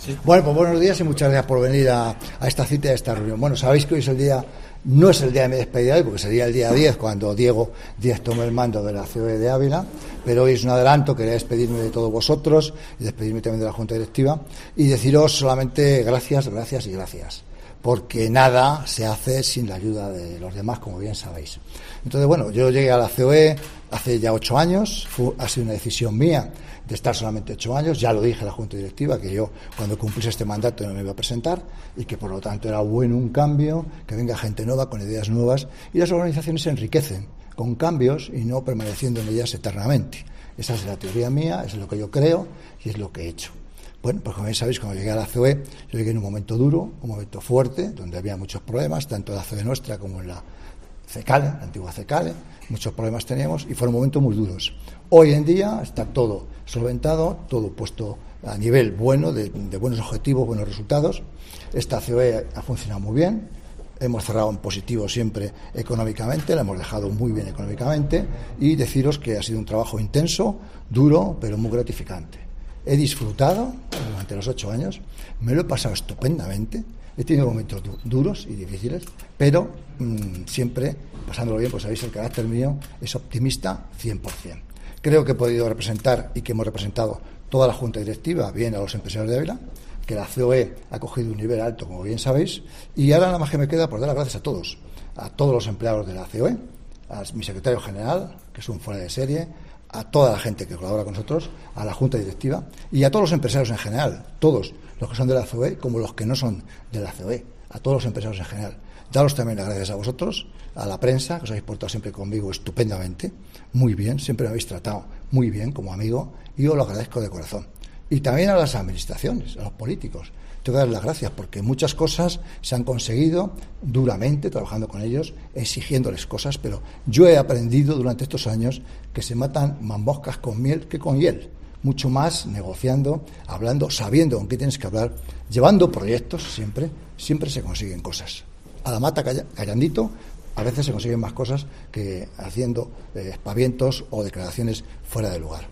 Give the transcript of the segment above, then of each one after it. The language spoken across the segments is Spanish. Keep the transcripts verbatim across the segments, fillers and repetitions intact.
Sí. Bueno, pues buenos días y muchas gracias por venir a, a esta cita, a esta reunión. Bueno, sabéis que hoy es el día, no es el día de mi despedida hoy, porque sería el día diez, cuando Diego Díaz tome el mando de la C O E de Ávila, pero hoy es un adelanto, quería despedirme de todos vosotros y despedirme también de la Junta Directiva y deciros solamente gracias, gracias y gracias, porque nada se hace sin la ayuda de los demás, como bien sabéis. Entonces, bueno, yo llegué a la C O E hace ya ocho años, fue, ha sido una decisión mía de estar solamente ocho años, ya lo dije a la Junta Directiva, que yo cuando cumpliese este mandato no me iba a presentar y que por lo tanto era bueno un cambio, que venga gente nueva con ideas nuevas y las organizaciones se enriquecen con cambios y no permaneciendo en ellas eternamente. Esa es la teoría mía, es lo que yo creo y es lo que he hecho. Bueno, pues como bien sabéis, cuando llegué a la C O E, yo llegué en un momento duro, un momento fuerte, donde había muchos problemas, tanto en la C O E nuestra como en la CECALE, la antigua CECALE, muchos problemas teníamos y fueron momentos muy duros. Hoy en día está todo solventado, todo puesto a nivel bueno, de, de buenos objetivos, buenos resultados. Esta C O E ha funcionado muy bien, hemos cerrado en positivo siempre económicamente, la hemos dejado muy bien económicamente y deciros que ha sido un trabajo intenso, duro, pero muy gratificante. He disfrutado durante los ocho años, me lo he pasado estupendamente. He tenido momentos du- duros y difíciles, pero mmm, siempre pasándolo bien, pues sabéis, el carácter mío es optimista cien por ciento. Creo que he podido representar y que hemos representado toda la Junta Directiva, bien a los empresarios de Ávila, que la C O E ha cogido un nivel alto, como bien sabéis, y ahora nada más que me queda por dar las gracias a todos, a todos los empleados de la C O E, a mi secretario general, que es un fuera de serie, a toda la gente que colabora con nosotros, a la Junta Directiva y a todos los empresarios en general, todos los que son de la C O E como los que no son de la C O E, a todos los empresarios en general. Daros también las gracias a vosotros, a la prensa, que os habéis portado siempre conmigo estupendamente, muy bien, siempre me habéis tratado muy bien como amigo y os lo agradezco de corazón. Y también a las administraciones, a los políticos. Tengo que dar las gracias porque muchas cosas se han conseguido duramente, trabajando con ellos, exigiéndoles cosas, pero yo he aprendido durante estos años que se matan más moscas con miel que con hiel. Mucho más negociando, hablando, sabiendo con qué tienes que hablar, llevando proyectos siempre, siempre se consiguen cosas. A la mata call- callandito, a veces se consiguen más cosas que haciendo eh, espavientos o declaraciones fuera de lugar.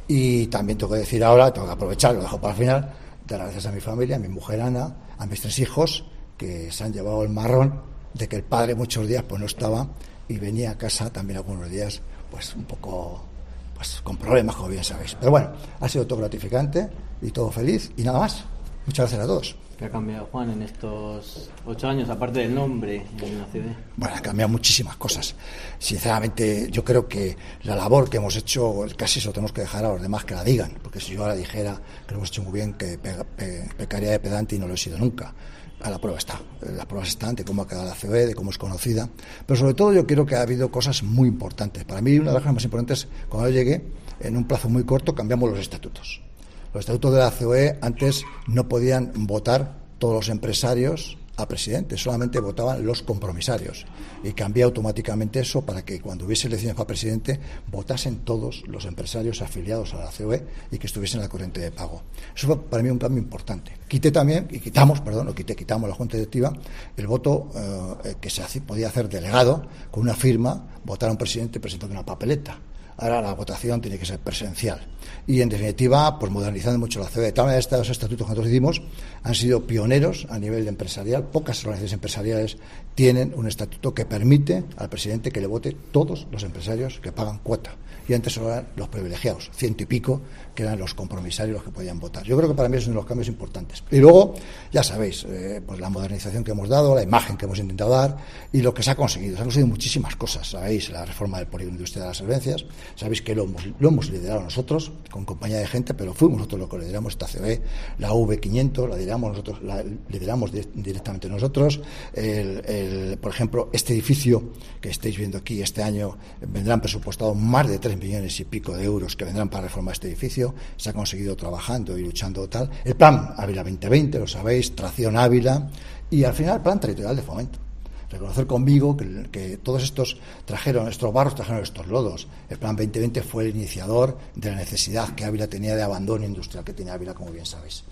Y también tengo que decir ahora, tengo que aprovechar, lo dejo para el final, dar gracias a mi familia, a mi mujer Ana, a mis tres hijos, que se han llevado el marrón de que el padre muchos días pues no estaba y venía a casa también algunos días pues un poco pues con problemas, como bien sabéis. Pero bueno, ha sido todo gratificante y todo feliz y nada más. Muchas gracias a todos. ¿Qué ha cambiado, Juan, en estos ocho años, aparte del nombre de la C O E? Bueno, ha cambiado muchísimas cosas. Sinceramente, yo creo que la labor que hemos hecho, casi eso tenemos que dejar a los demás que la digan, porque si yo ahora dijera que lo hemos hecho muy bien, que pe- pe- pecaría de pedante y no lo he sido nunca. A la prueba está. Las pruebas están de cómo ha quedado la C O E, de cómo es conocida. Pero sobre todo yo creo que ha habido cosas muy importantes. Para mí una de las cosas más importantes, cuando yo llegué, en un plazo muy corto, cambiamos los estatutos. Los estatutos de la C O E antes no podían votar todos los empresarios a presidente, solamente votaban los compromisarios. Y cambié automáticamente eso para que cuando hubiese elecciones para presidente votasen todos los empresarios afiliados a la C O E y que estuviesen en la corriente de pago. Eso fue para mí un cambio importante. Quité también, y quitamos, perdón, lo quité, quitamos la Junta Directiva, el voto eh, que se hace, podía hacer delegado, con una firma, votar a un presidente presentando una papeleta. Ahora la votación tiene que ser presencial. Y, en definitiva, pues modernizando mucho la C O E. De tal manera, estos estatutos que nosotros hicimos han sido pioneros a nivel empresarial. Pocas organizaciones empresariales tienen un estatuto que permite al presidente que le vote todos los empresarios que pagan cuota. Y antes solo eran los privilegiados, ciento y pico, que eran los compromisarios los que podían votar. Yo creo que para mí es uno de los cambios importantes. Y luego, ya sabéis, eh, pues la modernización que hemos dado, la imagen que hemos intentado dar y lo que se ha conseguido. Se han conseguido muchísimas cosas. Sabéis, la reforma del polígono industrial de las Solvencias. Sabéis que lo hemos, lo hemos liderado nosotros, con compañía de gente, pero fuimos nosotros los que lideramos esta C O E. La V quinientos la lideramos nosotros, la lideramos de, directamente nosotros. El, el, por ejemplo, este edificio que estáis viendo aquí este año vendrán presupuestados más de tres millones y pico de euros que vendrán para reformar este edificio. Se ha conseguido trabajando y luchando tal. El plan Ávila veinte veinte, lo sabéis, Tracción Ávila y al final el plan territorial de fomento. Reconocer conmigo que, que todos estos trajeron, estos barros trajeron estos lodos. El plan veinte veinte fue el iniciador de la necesidad que Ávila tenía de abandono industrial que tenía Ávila, como bien sabéis.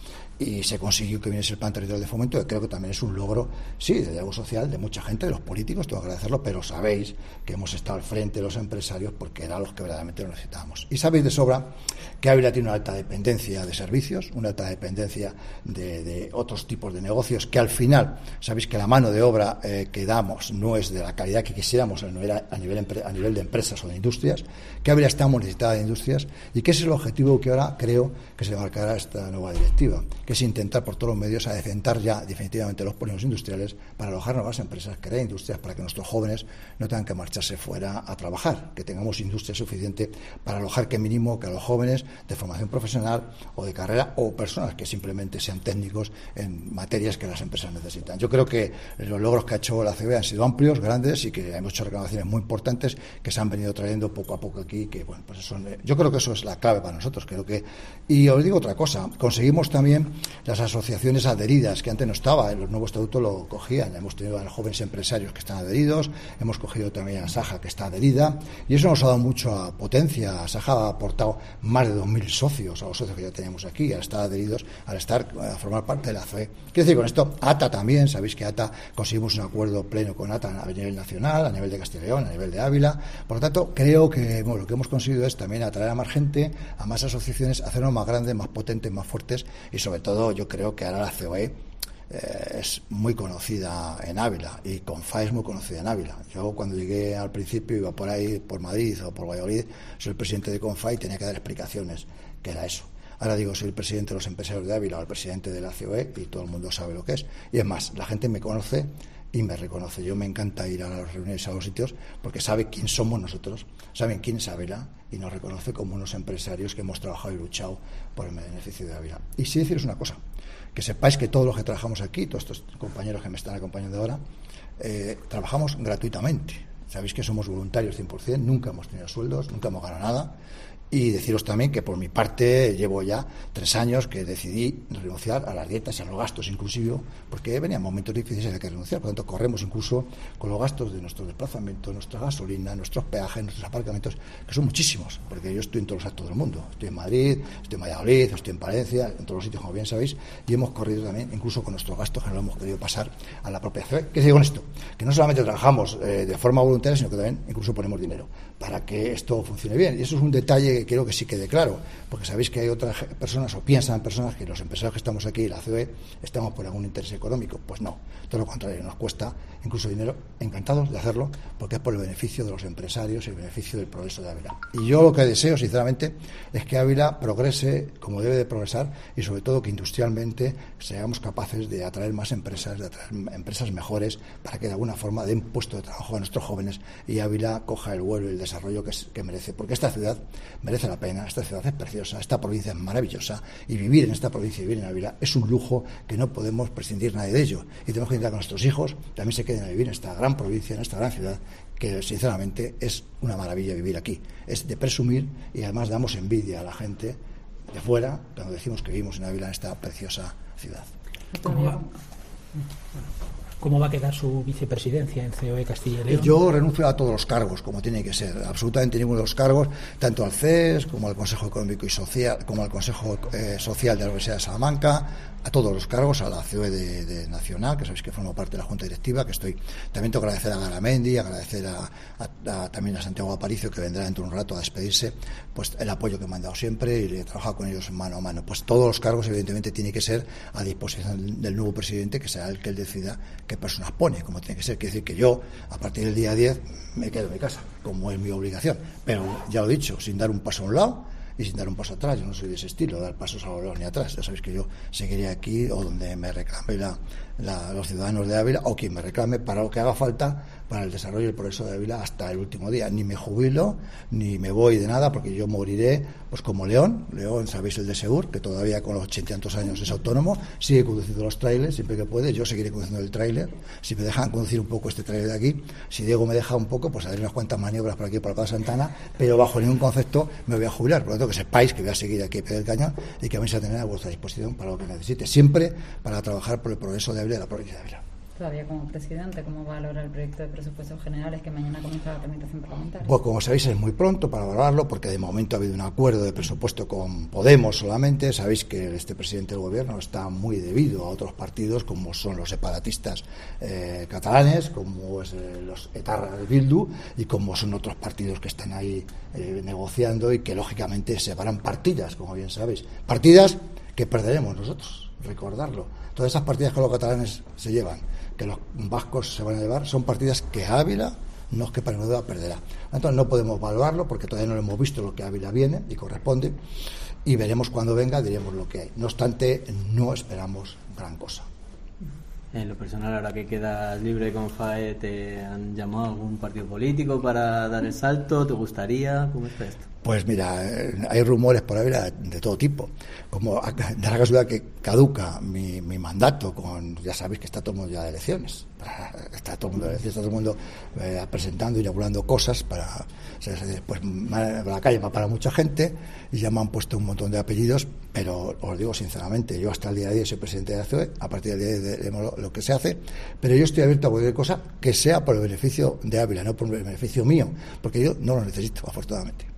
y se consiguió que viniese el plan territorial de fomento, que creo que también es un logro, sí, de diálogo social de mucha gente, de los políticos, tengo que agradecerlo, pero sabéis que hemos estado al frente de los empresarios porque eran los que verdaderamente lo necesitábamos. Y sabéis de sobra que Ávila tiene una alta dependencia de servicios, una alta dependencia de, de otros tipos de negocios, que al final, sabéis que la mano de obra eh, que damos no es de la calidad que quisiéramos a nivel, a nivel, a nivel de empresas o de industrias, que Ávila está muy necesitada de industrias y que ese es el objetivo que ahora creo que se marcará esta nueva directiva, que es intentar por todos los medios adecentar ya definitivamente los polígonos industriales para alojar nuevas empresas, crear industrias para que nuestros jóvenes no tengan que marcharse fuera a trabajar, que tengamos industria suficiente para alojar que mínimo que a los jóvenes de formación profesional o de carrera o personas que simplemente sean técnicos en materias que las empresas necesitan. Yo creo que los logros que ha hecho la C B han sido amplios, grandes y que hemos hecho reclamaciones muy importantes que se han venido trayendo poco a poco aquí, que bueno, pues eso, yo creo que eso es la clave para nosotros, creo que, y os digo otra cosa, conseguimos también las asociaciones adheridas, que antes no estaba, en los nuevos estatutos lo cogían, hemos tenido a los jóvenes empresarios que están adheridos, hemos cogido también a Saja que está adherida, y eso nos ha dado mucha potencia. Saja ha aportado más de dos mil socios a los socios que ya teníamos aquí, al estar adheridos, al estar, a formar parte de la C O E. Quiero decir con esto, A T A también, sabéis que A T A conseguimos un acuerdo pleno con A T A a nivel nacional, a nivel de Castilla y León, a nivel de Ávila, por lo tanto, creo que bueno, lo que hemos conseguido es también atraer a más gente, a más asociaciones, hacernos más grandes, más potentes, más fuertes, y sobre todo yo creo que ahora la C O E eh, es muy conocida en Ávila y CONFAE es muy conocida en Ávila. Yo cuando llegué al principio iba por ahí, por Madrid o por Valladolid, soy el presidente de CONFAE y tenía que dar explicaciones, que era eso. Ahora digo, soy el presidente de los empresarios de Ávila o el presidente de la C O E y todo el mundo sabe lo que es. Y es más, la gente me conoce y me reconoce. Yo me encanta ir a las reuniones, a los sitios, porque sabe quién somos nosotros, saben quién es Ávila y nos reconoce como unos empresarios que hemos trabajado y luchado por el beneficio de Ávila. Y sí deciros una cosa, que sepáis que todos los que trabajamos aquí, todos estos compañeros que me están acompañando ahora, eh, trabajamos gratuitamente. Sabéis que somos voluntarios cien por ciento, nunca hemos tenido sueldos, nunca hemos ganado nada. Y deciros también que por mi parte llevo ya tres años que decidí renunciar a las dietas y a los gastos inclusive, porque venían momentos difíciles de que renunciar, por lo tanto corremos incluso con los gastos de nuestros desplazamientos, nuestra gasolina, nuestros peajes, nuestros aparcamientos, que son muchísimos, porque yo estoy en todos los actos del mundo, estoy en Madrid, estoy en Valladolid, estoy en Palencia, en todos los sitios como bien sabéis, y hemos corrido también incluso con nuestros gastos que no lo hemos querido pasar a la propia C O E. ¿Qué digo con esto? Que no solamente trabajamos eh, de forma voluntaria, sino que también incluso ponemos dinero para que esto funcione bien, y eso es un detalle que quiero que sí quede claro, porque sabéis que hay otras personas o piensan personas que los empresarios que estamos aquí, la C O E, estamos por algún interés económico. Pues no, todo lo contrario, nos cuesta incluso dinero, encantados de hacerlo, porque es por el beneficio de los empresarios y el beneficio del progreso de Ávila. Y yo lo que deseo, sinceramente, es que Ávila progrese como debe de progresar y sobre todo que industrialmente seamos capaces de atraer más empresas, de atraer empresas mejores, para que de alguna forma den puesto de trabajo a nuestros jóvenes y Ávila coja el vuelo y el desarrollo que, que merece, porque esta ciudad merece la pena. Esta ciudad es preciosa, esta provincia es maravillosa y vivir en esta provincia y vivir en Ávila es un lujo que no podemos prescindir nadie de ello, y tenemos que intentar que nuestros hijos también se queden a vivir en esta gran provincia, en esta gran ciudad, que sinceramente es una maravilla vivir aquí, es de presumir, y además damos envidia a la gente de fuera cuando decimos que vivimos en Ávila, en esta preciosa ciudad. ¿Cómo va, ¿Cómo va a quedar su vicepresidencia en C O E Castilla y León? Yo renuncio a todos los cargos, como tiene que ser, absolutamente ninguno de los cargos, tanto al C E S, como al Consejo Económico y Social, como al Consejo eh, Social de la Universidad de Salamanca, a todos los cargos, a la C O E de, de Nacional, que sabéis que formo parte de la Junta Directiva, que estoy, también tengo que agradecer a Garamendi, agradecer a, a, a, también a Santiago Aparicio, que vendrá dentro de un rato a despedirse, pues el apoyo que me han dado siempre y he trabajado con ellos mano a mano. Pues todos los cargos, evidentemente, tienen que ser a disposición del nuevo presidente, que será el que él decida qué personas pone, como tiene que ser. Quiere decir que yo, a partir del día diez, me quedo en mi casa, como es mi obligación. Pero, ya lo he dicho, sin dar un paso a un lado y sin dar un paso atrás. Yo no soy de ese estilo, dar pasos a los lados ni atrás. Ya sabéis que yo seguiré aquí o donde me reclame la, la, los ciudadanos de Ávila, o quien me reclame para lo que haga falta para el desarrollo y el progreso de Ávila hasta el último día. Ni me jubilo, ni me voy de nada, porque yo moriré pues como León. León, sabéis, el de Segur, que todavía con los ochenta y tantos años es autónomo, sigue conduciendo los trailers siempre que puede. Yo seguiré conduciendo el trailer. Si me dejan conducir un poco este trailer de aquí, si Diego me deja un poco, pues haré unas cuantas maniobras por aquí, por la Plaza Santana, pero bajo ningún concepto me voy a jubilar. Por lo tanto, que sepáis que voy a seguir aquí a pie del cañón y que vais a tener a vuestra disposición para lo que necesite, siempre para trabajar por el progreso de Ávila y de la provincia de Ávila. todavía como presidente, ¿cómo valora el proyecto de presupuestos generales que mañana comienza la tramitación parlamentaria? Pues como sabéis es muy pronto para valorarlo, porque de momento ha habido un acuerdo de presupuesto con Podemos solamente. Sabéis que este presidente del gobierno está muy debido a otros partidos como son los separatistas eh, catalanes, como es eh, los etarras del Bildu y como son otros partidos que están ahí eh, negociando y que lógicamente separan partidas, como bien sabéis, partidas que perderemos nosotros, recordarlo. Todas esas partidas que los catalanes se llevan, que los vascos se van a llevar, son partidas que Ávila, no es que para duda perderá. Entonces no podemos valorarlo porque todavía no lo hemos visto lo que Ávila viene y corresponde, y veremos cuando venga, diremos lo que hay. No obstante, no esperamos gran cosa. En lo personal, ahora que quedas libre con FAE, ¿te han llamado a algún partido político para dar el salto? ¿Te gustaría? ¿Cómo está esto? Pues mira, hay rumores por ahí de todo tipo. Como da la casualidad que caduca mi, mi mandato, con ya sabéis que está todo el mundo ya de elecciones. Está todo el mundo de elecciones, está todo el mundo eh, presentando y regulando cosas para. Pues la calle va para mucha gente y ya me han puesto un montón de apellidos, pero os digo sinceramente, yo hasta el día de hoy soy presidente de la C O E, a partir del día de hoy lo, lo que se hace, pero yo estoy abierto a cualquier cosa que sea por el beneficio de Ávila, no por el beneficio mío, porque yo no lo necesito, afortunadamente.